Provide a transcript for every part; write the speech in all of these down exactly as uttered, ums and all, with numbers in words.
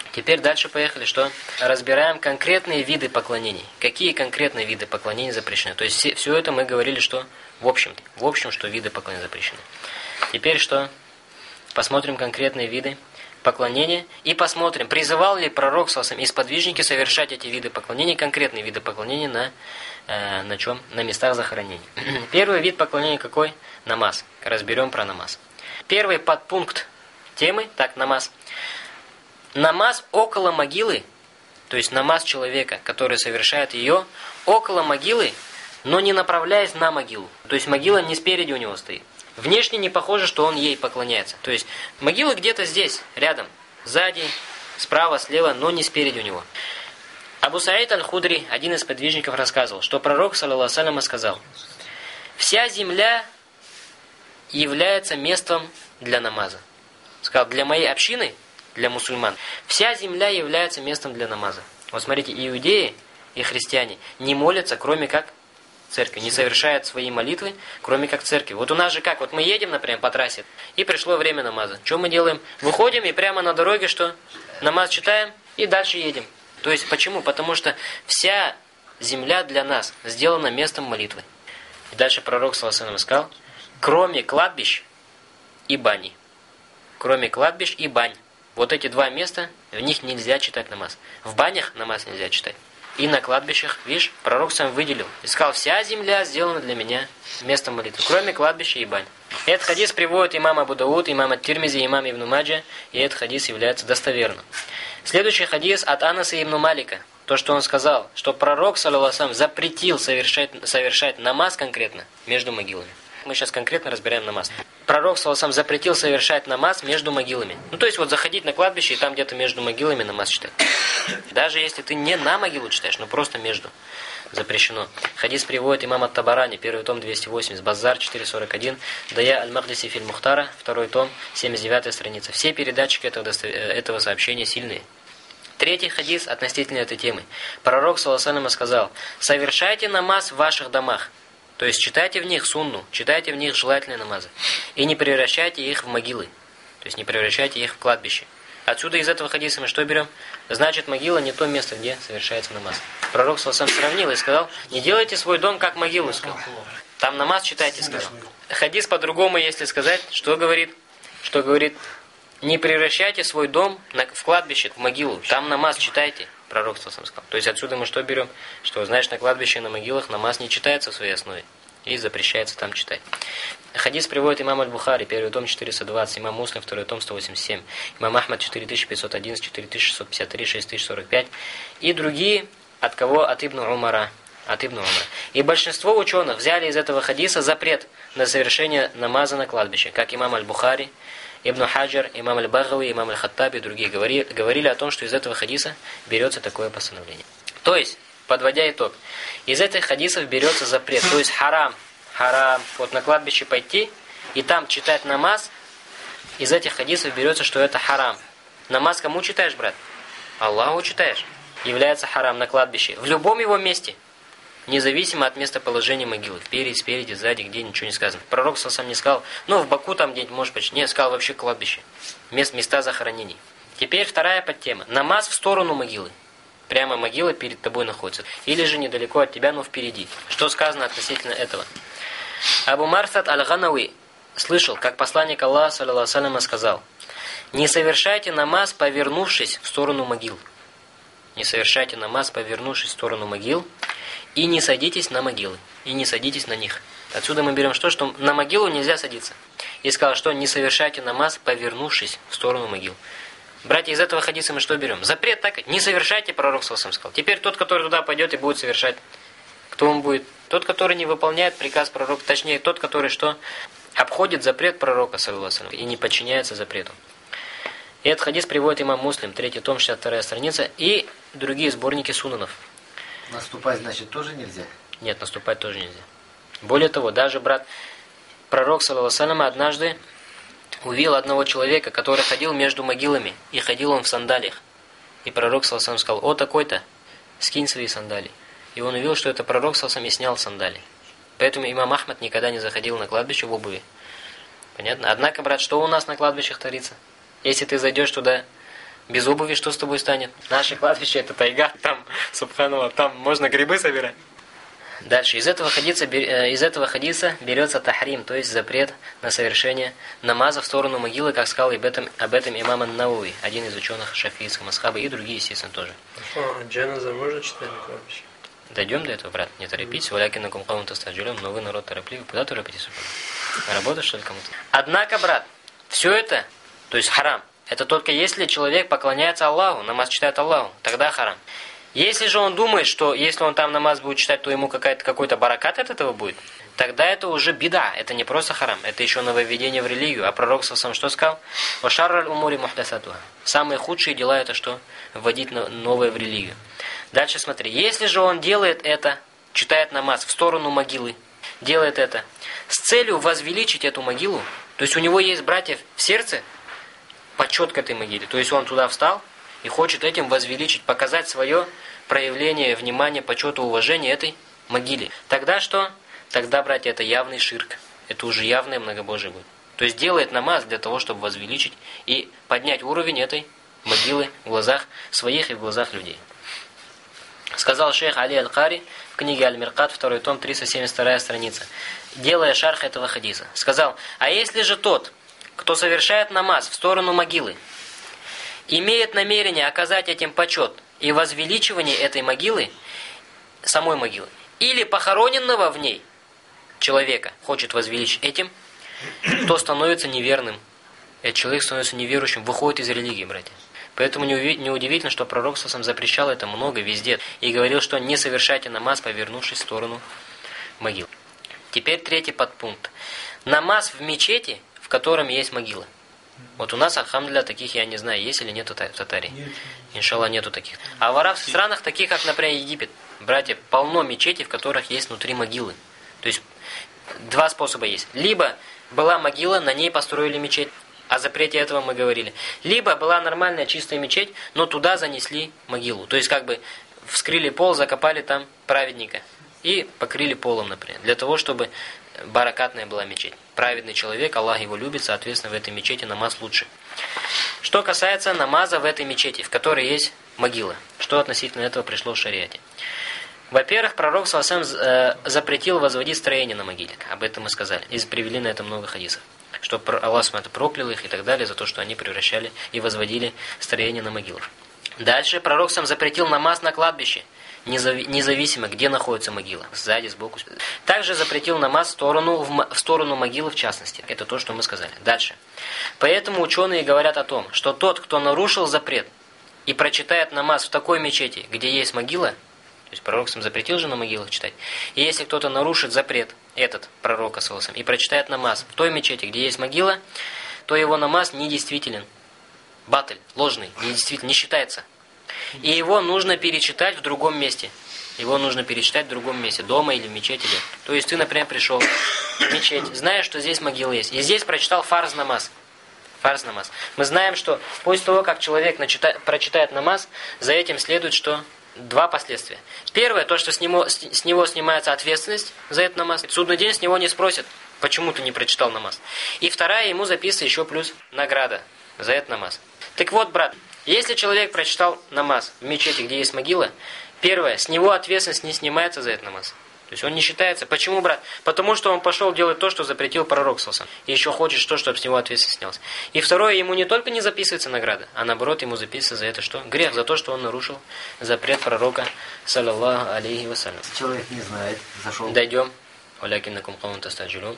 Теперь дальше поехали, что разбираем конкретные виды поклонений. Какие конкретные виды поклонений запрещены? То есть все, все это мы говорили, что в общем, в общем, что виды поклонений запрещены. Теперь что? Посмотрим конкретные виды поклонения и посмотрим, призывал ли пророк саллаллаху и сподвижники совершать эти виды поклонений, конкретные виды поклонений на, э, на чем? На местах захоронений. Первый вид поклонения какой? Намаз. Разберем про намаз. Первый подпункт темы, так, намаз. Намаз около могилы, то есть намаз человека, который совершает ее около могилы, но не направляясь на могилу. То есть могила не спереди у него стоит. Внешне не похоже, что он ей поклоняется. То есть могила где-то здесь, рядом, сзади, справа, слева, но не спереди у него. Абу Саид аль-Худри, один из подвижников, рассказывал, что пророк, саллаллаху алейхи ва саллям, сказал: «Вся земля является местом для намаза». Сказал, для моей общины, для мусульман, вся земля является местом для намаза. Вот смотрите, иудеи и христиане не молятся, кроме как церкви, не совершают свои молитвы, кроме как церкви. Вот у нас же как, вот мы едем, например, по трассе, и пришло время намаза. Что мы делаем? Выходим и прямо на дороге, что? Намаз читаем и дальше едем. То есть почему? Потому что вся земля для нас сделана местом молитвы. И дальше пророк, саллаллаху алейхи ва саллям, сказал, кроме кладбищ и бани. Кроме кладбищ и бань. Вот эти два места, в них нельзя читать намаз. В банях намаз нельзя читать. И на кладбищах, видишь, пророк сам выделил. И сказал, вся земля сделана для меня местом молитвы, кроме кладбища и бань. Этот хадис приводит имам Абу Дауд, имам ат-Тирмизи, имам Ибн Маджа, и этот хадис является достоверным. Следующий хадис от Анаса ибн Малика. То, что он сказал, что пророк, саллаллаху алейхи ва саллям, запретил совершать, совершать намаз конкретно между могилами. Мы сейчас конкретно разбираем намаз. Пророк, саллаллаху алейхи ва саллям, запретил совершать намаз между могилами. Ну, то есть, вот заходить на кладбище и там где-то между могилами намаз читать. Даже если ты не на могилу читаешь, но просто между. Запрещено. Хадис приводит имам ат-Табарани, первый том, двести восемьдесят, Базар, четыреста сорок один, Дая аль-Махдиси филь Мухтара, второй том, семьдесят девятая страница. Все передатчики этого, достов... этого сообщения сильные. Третий хадис относительно этой темы. Пророк, саллаллаху алейхи ва саллям, сказал, совершайте намаз в ваших домах. То есть читайте в них сунну, читайте в них желательные намазы. И не превращайте их в могилы. То есть не превращайте их в кладбище. Отсюда из этого хадиса мы что берем? Значит, могила не то место, где совершается намаз. Пророк, саллаллаху алейхи ва саллям, сравнил и сказал, не делайте свой дом как могилу, сказал. Там намаз читайте, сказал. Хадис по-другому, если сказать, что говорит? Что говорит? Не превращайте свой дом в кладбище, в могилу. Там намаз читайте. Пророк саллаллаху алейхи ва саллям сказал. То есть отсюда мы что берем? Что, знаешь, на кладбище, на могилах намаз не читается в своей основе. И запрещается там читать. Хадис приводит имам аль-Бухари, первый том четыреста двадцать, имам Муслим, второй том сто восемьдесят семь, имам Ахмад четыре тысячи пятьсот одиннадцать, четыре тысячи шестьсот пятьдесят три, шесть тысяч сорок пять. И другие, от кого? От Ибн Умара. От Ибн Умара. И большинство ученых взяли из этого хадиса запрет на совершение намаза на кладбище. Как имам аль-Бухари, Ибн Хаджар, имам аль-Багави, имам аль-Хаттаби и другие говорили, говорили о том, что из этого хадиса берется такое постановление. То есть, подводя итог, из этих хадисов берется запрет, то есть харам, харам, вот на кладбище пойти и там читать намаз, из этих хадисов берется, что это харам. Намаз кому читаешь, брат? Аллаху читаешь. Является харам на кладбище. В любом его месте, независимо от местоположения могилы. Впереди, спереди, сзади, где ничего не сказано. Пророк сам не сказал, ну в Баку там где-нибудь может быть. Не, сказал вообще кладбище. Мест, места захоронений. Теперь вторая подтема. Намаз в сторону могилы. Прямо могила перед тобой находится. Или же недалеко от тебя, но впереди. Что сказано относительно этого? Абу Марсад аль-Ганауи слышал, как посланник Аллаха, саллаллаху алейхи ва саллям, сказал, не совершайте намаз, повернувшись в сторону могил. Не совершайте намаз, повернувшись в сторону могил, и не садитесь на могилы, и не садитесь на них. Отсюда мы берем что? Что на могилу нельзя садиться. И сказал, что не совершайте намаз, повернувшись в сторону могил. Братья, из этого хадиса мы что берем? Запрет так, не совершайте, пророк саллаллаху алейхи ва саллям сказал. Теперь тот, который туда пойдет и будет совершать, кто он будет? Тот, который не выполняет приказ пророка, точнее, тот, который что? Обходит запрет пророка, саллаллаху алейхи ва саллям, и не подчиняется запрету. И этот хадис приводит имам Муслим, третий том, шестьдесят вторая страница, и другие сборники сунанов. Наступать, значит, тоже нельзя? Нет, наступать тоже нельзя. Более того, даже брат, пророк, саллаллаху алейхи ва саллям, однажды увидел одного человека, который ходил между могилами, и ходил он в сандалиях. И пророк, саллаллаху алейхи ва саллям, сказал, о, такой-то, скинь свои сандалии. И он увидел, что это пророк, саллаллаху алейхи ва саллям, и снял сандалии. Поэтому имам Ахмад никогда не заходил на кладбище в обуви. Понятно? Однако, брат, что у нас на кладбищах творится? Если ты зайдешь туда Без обуви что с тобой станет? Наше кладбище это тайга, там, субханаллах, там можно грибы собирать. Дальше. Из этого хадиса, из этого хадиса берется тахрим, то есть запрет на совершение намаза в сторону могилы, как сказал об этом, об этом имам ан-Навави, один из ученых шафиитского мазхаба, и другие, естественно, тоже. А джаназа можно читать на кладбище? Дойдем до этого, брат, не торопитесь. Валякинакум каунта стаджулем, но вы народ торопливый. Куда торопитесь? Работа, что ли, кому-то? Однако, брат, все это, то есть харам, это только если человек поклоняется Аллаху, намаз читает Аллаху, тогда харам. Если же он думает, что если он там намаз будет читать, то ему какая-то, какой-то баракат от этого будет, тогда это уже бида, это не просто харам, это еще нововведение в религию. А пророк сам что сказал? «Вашарраль умури мухдасатуха». Самые худшие дела это что? Вводить новое в религию. Дальше смотри, если же он делает это, читает намаз в сторону могилы, делает это с целью возвеличить эту могилу, то есть у него есть братьев в сердце, почет к этой могиле, то есть он туда встал, и хочет этим возвеличить, показать свое проявление внимания, почета, уважения этой могиле. Тогда что? Тогда, братья, это явный ширк. Это уже явное многобожие будет. То есть делает намаз для того, чтобы возвеличить и поднять уровень этой могилы в глазах своих и в глазах людей. Сказал шейх Али Аль-Кари в книге Аль-Миркат, второй том, триста семьдесят вторая страница, делая шарх этого хадиса. Сказал, а если же тот, кто совершает намаз в сторону могилы, имеет намерение оказать этим почет и возвеличивание этой могилы, самой могилы, или похороненного в ней человека хочет возвеличить этим, то становится неверным. Этот человек становится неверующим, выходит из религии, братья. Поэтому неудивительно, что пророк сам запрещал это много, везде, и говорил, что не совершайте намаз, повернувшись в сторону могил. Теперь третий подпункт. Намаз в мечети, в котором есть могила. Вот у нас, альхамдулилля, таких я не знаю, есть или нет в Татарии. Иншаллах, нету таких. А в арабских странах, таких как, например, Египет, братья, полно мечетей, в которых есть внутри могилы. То есть, два способа есть. Либо была могила, на ней построили мечеть, о запрете этого мы говорили. Либо была нормальная чистая мечеть, но туда занесли могилу. То есть, как бы, вскрыли пол, закопали там праведника и покрыли полом, например, для того, чтобы баракатная была мечеть. Праведный человек, Аллах его любит, соответственно, в этой мечети намаз лучше. Что касается намаза в этой мечети, в которой есть могила, что относительно этого пришло в шариате. Во-первых, пророк саллаллаху алейхи ва саллям запретил возводить строение на могиле. Об этом мы сказали. И привели на это много хадисов. Что Аллах смотрит, проклял их и так далее, за то, что они превращали и возводили строение на могилах. Дальше пророк сам запретил намаз на кладбище, независимо, где находится могила, сзади, сбоку. Также запретил намаз в сторону, в сторону могилы в частности. Это то, что мы сказали. Дальше. Поэтому ученые говорят о том, что тот, кто нарушил запрет и прочитает намаз в такой мечети, где есть могила, то есть пророк сам запретил же на могилах читать, и если кто-то нарушит запрет, этот пророка саллаллаху алейхи, и прочитает намаз в той мечети, где есть могила, то его намаз недействителен. Батль, ложный, недействительный, не считается. И его нужно перечитать в другом месте. Его нужно перечитать в другом месте, дома или в мечети. Или... То есть ты, например, пришел в мечеть, знаешь, что здесь могила есть, и здесь прочитал фарз намаз. Фарз намаз. Мы знаем, что после того, как человек начитает, прочитает намаз, за этим следует, что два последствия. Первое, то, что с него, с него снимается ответственность за этот намаз. В судный день с него не спросят, почему ты не прочитал намаз. И вторая, ему записывается еще плюс награда за этот намаз. Так вот, брат, если человек прочитал намаз в мечети, где есть могила, первое, с него ответственность не снимается за этот намаз. То есть он не считается. Почему, брат? Потому что он пошел делать то, что запретил пророк саллаллаху алейхи ва саллям. И еще хочет, что, чтобы с него ответственность снялась. И второе, ему не только не записывается награда, а наоборот, ему записывается за это что? Грех, за то, что он нарушил запрет пророка, саллаллаху алейхи ва саллям. Человек не знает, зашел. Дойдем. Валякинакум каунта стаджулем.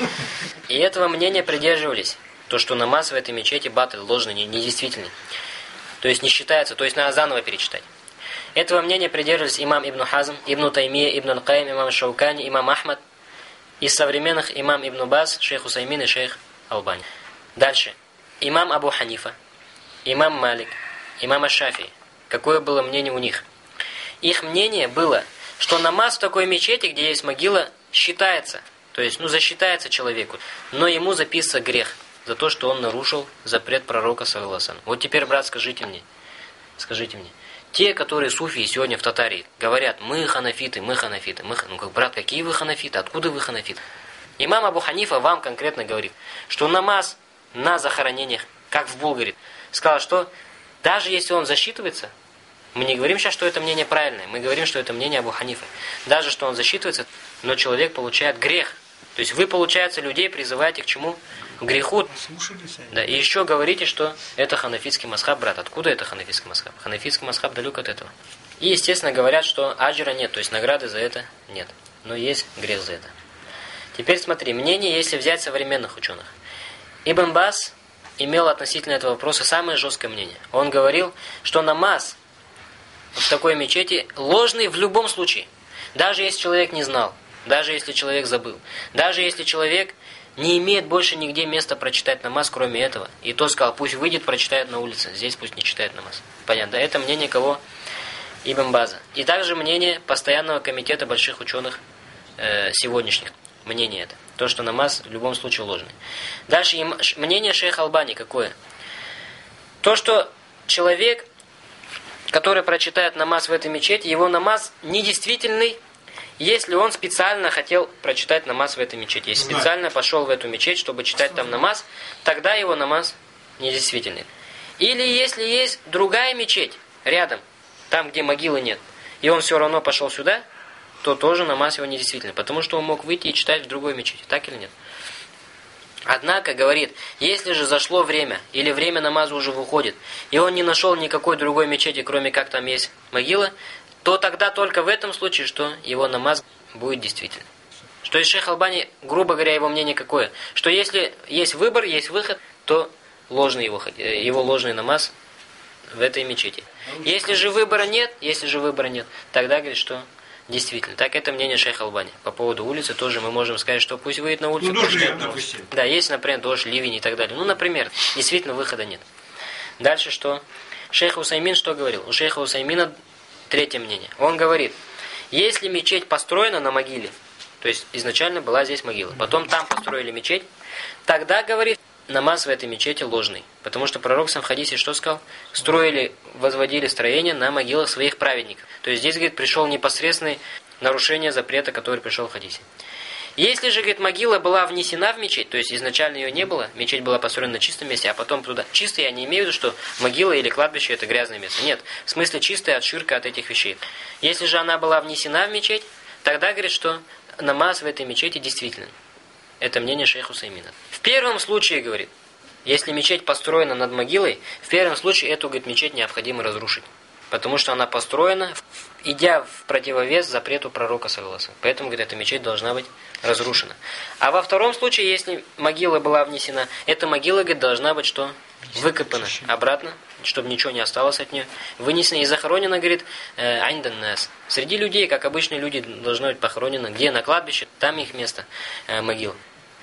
И этого мнения придерживались. То, что намаз в этой мечети батль, ложный, недействительный. То есть не считается, то есть надо заново перечитать. Этого мнения придерживались имам Ибн Хазм, Ибн Таймия, Ибн Аль-Каим, имам Шаукани, имам Ахмад. Из современных имам Ибн Баз, шейх Усаймин и шейх Албани. Дальше. Имам Абу Ханифа, имам Малик, имам Аш-Шафии. Какое было мнение у них? Их мнение было, что намаз в такой мечети, где есть могила, считается. То есть, ну, засчитается человеку. Но ему записывается грех за то, что он нарушил запрет пророка, саллаллаху алейхи ва саллям. Вот теперь, брат, скажите мне, скажите мне, те, которые суфии сегодня в Татарии, говорят, мы ханафиты, мы ханафиты, мы ханафиты. Ну, как, брат, какие вы ханафиты, откуда вы ханафиты? Имам Абу Ханифа вам конкретно говорит, что намаз на захоронениях, как в Булгаре, сказал, что Даже если он засчитывается, мы не говорим сейчас, что это мнение правильное, мы говорим, что это мнение Абу Ханифы. Даже что он засчитывается, но человек получает грех. То есть вы, получается, людей призываете к чему? К греху. Да, и еще говорите, что это ханафитский масхаб, брат. Откуда это ханафитский масхаб? Ханафитский масхаб далек от этого. И, естественно, говорят, что аджира нет, то есть награды за это нет. Но есть грех за это. Теперь смотри, мнение, если взять современных ученых. Ибн Бас имел относительно этого вопроса самое жесткое мнение. Он говорил, что намаз в такой мечети ложный в любом случае. Даже если человек не знал, даже если человек забыл, даже если человек не имеет больше нигде места прочитать намаз, кроме этого. И тот сказал, пусть выйдет, прочитает на улице, здесь пусть не читает намаз. Понятно? Это мнение кого? Ибн База. И также мнение постоянного комитета больших ученых э, сегодняшних. Мнение это. То, что намаз в любом случае ложный. Дальше им, мнение шейха Албани какое? То, что человек, который прочитает намаз в этой мечети, его намаз недействительный, если он специально хотел прочитать намаз в этой мечети. Если специально пошел в эту мечеть, чтобы читать там намаз, тогда его намаз недействительный. Или если есть другая мечеть рядом, там, где могилы нет, и он все равно пошел сюда, то тоже намаз его недействительный, потому что он мог выйти и читать в другой мечети. Так или нет? Однако, говорит, если же зашло время, или время намаза уже выходит, и он не нашел никакой другой мечети, кроме как там есть могила, то тогда только в этом случае, что его намаз будет действительным. Что есть шейх Албани, грубо говоря, его мнение какое? Что если есть выбор, есть выход, то ложный его, его ложный намаз в этой мечети. Если же выбора нет, если же выбора нет, тогда, говорит, что действительно. Так это мнение шейха Албани. По поводу улицы тоже мы можем сказать, что пусть выйдет на улицу. Ну, дождь, допустим. Да, есть, например, дождь, ливень и так далее. Ну, например, действительно выхода нет. Дальше что? Шейх Усаймин что говорил? У шейха Усаймина третье мнение. Он говорит, если мечеть построена на могиле, то есть изначально была здесь могила, потом там построили мечеть, тогда, говорит, намаз в этой мечети ложный. Потому что пророк сам в хадисе что сказал? Строили, возводили строение на могилах своих праведников. То есть здесь, говорит, пришел непосредственное нарушение запрета, который пришел в хадисе. Если же, говорит, могила была внесена в мечеть, то есть изначально ее не было, мечеть была построена на чистом месте, а потом туда... Чистая, я не имею в виду, что могила или кладбище это грязное место. Нет, в смысле чистая от ширка, от этих вещей. Если же она была внесена в мечеть, тогда, говорит, что намаз в этой мечети действительно. Это мнение шейха Усаймина. В первом случае, говорит, если мечеть построена над могилой, в первом случае эту, говорит, мечеть необходимо разрушить. Потому что она построена, идя в противовес запрету пророка, саллаллаху. Поэтому, говорит, эта мечеть должна быть разрушена. А во втором случае, если могила была внесена, эта могила, говорит, должна быть что? Выкопана обратно, чтобы ничего не осталось от нее. Вынесена и захоронена, говорит, айндан нас. Среди людей, как обычные люди, должно быть похоронено. Где? На кладбище, там их место, э, могил.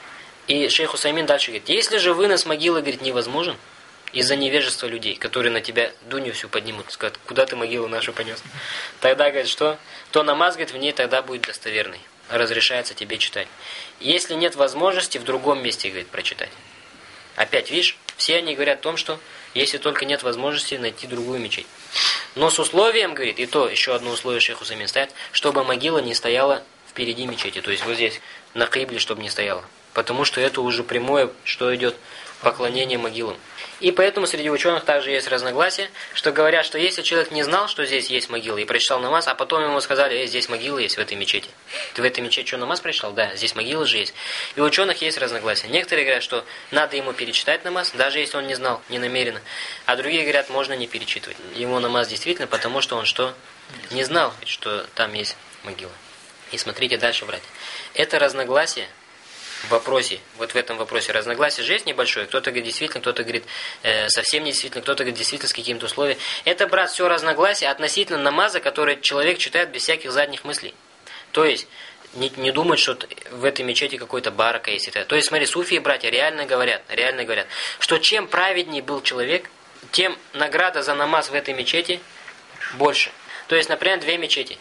И шейх Усаймин дальше говорит, если же вынос могилы, говорит, невозможен, из-за невежества людей, которые на тебя дунью всю поднимут, скажут, куда ты могилу нашу понес? Тогда, говорит, что? То намаз, говорит, в ней тогда будет достоверный. Разрешается тебе читать. Если нет возможности, в другом месте, говорит, прочитать. Опять, видишь, все они говорят о том, что если только нет возможности найти другую мечеть. Но с условием, говорит, и то еще одно условие шейх Усаймин ставит, чтобы могила не стояла впереди мечети. То есть вот здесь, на кибле, чтобы не стояла. Потому что это уже прямое, что идет, поклонение могилам. И поэтому среди ученых также есть разногласия, что говорят, что если человек не знал, что здесь есть могила, и прочитал намаз, а потом ему сказали, э, здесь могила есть в этой мечети. Ты в этой мечети что, намаз прочитал? Да, здесь могила же есть. И у ученых есть разногласия. Некоторые говорят, что надо ему перечитать намаз, даже если он не знал, не намеренно. А другие говорят, можно не перечитывать. Ему намаз действительно, потому что он что? Не знал, что там есть могила. И смотрите дальше, братья. Это разногласие в вопросе, вот в этом вопросе разногласие же есть небольшое. Кто-то говорит действительно, кто-то говорит э, совсем не действительно, кто-то говорит действительно с какими-то условиями. Это, брат, все разногласие относительно намаза, который человек читает без всяких задних мыслей. То есть, не, не думать, что в этой мечети какой-то барака есть. То есть, смотри, суфии, братья, реально говорят, реально говорят, что чем праведней был человек, тем награда за намаз в этой мечети больше. То есть, например, две мечети.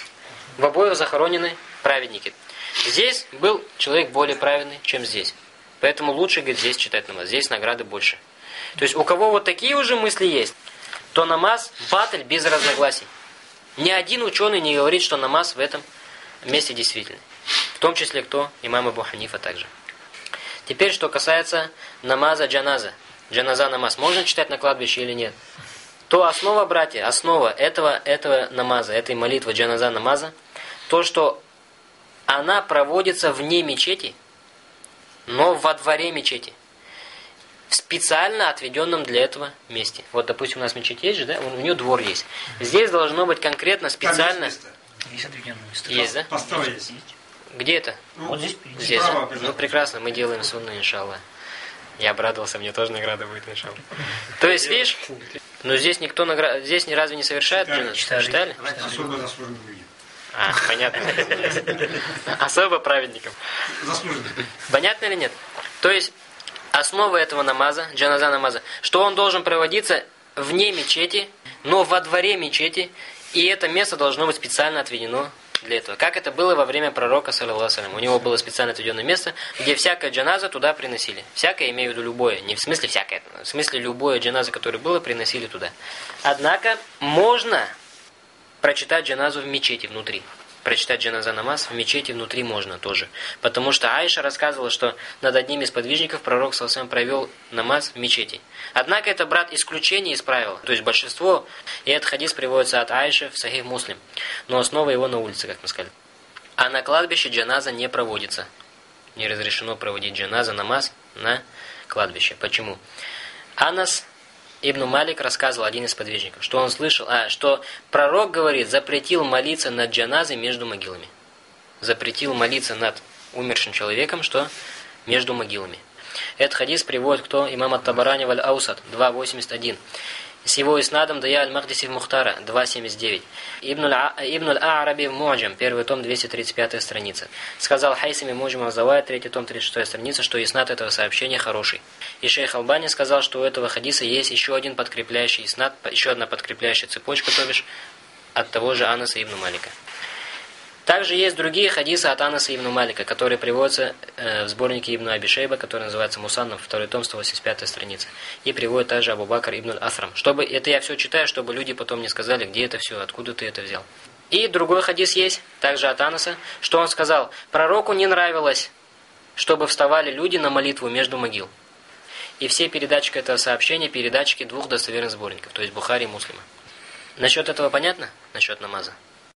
В обоих захоронены праведники. Здесь был человек более праведный, чем здесь. Поэтому лучше, говорит, здесь читать намаз. Здесь награды больше. То есть у кого вот такие уже мысли есть, то намаз батль без разногласий. Ни один ученый не говорит, что намаз в этом месте действительный. В том числе кто? Имам Абу Ханифа также. Теперь, что касается намаза джаназа. Джаназа намаз можно читать на кладбище или нет? то основа, братья, основа этого, этого намаза, этой молитвы джаназа намаза, то, что она проводится вне мечети, но во дворе мечети. В специально отведенном для этого месте. Вот, допустим, у нас мечеть есть же, да? У нее двор есть. Здесь должно быть конкретно специально... Есть отведенное место. Есть, да? Постава есть. Где это? Ну, Вот здесь. Здесь. Справа, Ну, прекрасно, мы делаем сунну, иншаллах. Я обрадовался, мне тоже награда будет, иншаллах. То есть, видишь, но здесь никто наград... Здесь ни разве не совершает? Читали. Читали? Читали? Особо заслуженным людям. А, понятно. Особо праведникам. Заслуженным. Понятно или нет? То есть, основа этого намаза, джаназа намаза, что он должен проводиться вне мечети, но во дворе мечети, и это место должно быть специально отведено для этого. Как это было во время пророка, саллаллаху алейхи ва саллям. У него было специально отведенное место, где всякое джаназа туда приносили. Всякое, имею в виду любое, не в смысле всякое, в смысле любое джаназа, которое было, приносили туда. Однако, можно прочитать джаназу в мечети внутри. Прочитать джаназа намаз в мечети внутри можно тоже. Потому что Аиша рассказывала, что над одним из подвижников пророк саллаллаху алейхи ва саллям провел намаз в мечети. Однако это, брат, исключение из правила. То есть большинство, и этот хадис приводится от Аиши в Сахих Муслим. Но основа его на улице, как мы сказали. А на кладбище джаназа не проводится. Не разрешено проводить джаназа намаз на кладбище. Почему? Анас Ибн Малик рассказывал, один из подвижников, что он слышал, а, что пророк, говорит, запретил молиться над джаназой между могилами. Запретил молиться над умершим человеком, что между могилами. Этот хадис приводит кто? Имам ат-Табарани валь-Аусат, два восемьдесят один. С его иснадом Дая аль-Махдиси в Мухтара, два семьдесят девять. Ибн аль-А'раби в Му'джам, первый том, двести тридцать пятая страница. Сказал Хайсами Му'джам ал-Завай, третий том, тридцать шестая страница, что иснад этого сообщения хороший. И шейх Албани сказал, что у этого хадиса есть еще один подкрепляющий иснад, еще одна подкрепляющая цепочка, то бишь, от того же Анаса ибн Малика. Также есть другие хадисы от Анаса ибн Малика, которые приводятся э, в сборнике Ибн Аби Шейба, который называется Мусаннав, второй том, сто восемьдесят пятая страница. И приводит также Абу Бакр ибн аль-Асрам. Чтобы, это я все читаю, чтобы люди потом не сказали, где это все, откуда ты это взял. И другой хадис есть, также от Анаса, что он сказал, пророку не нравилось, чтобы вставали люди на молитву между могил. И все передатчики этого сообщения, передатчики двух достоверных сборников, то есть Бухари и Муслима. Насчет этого понятно? Насчет намаза?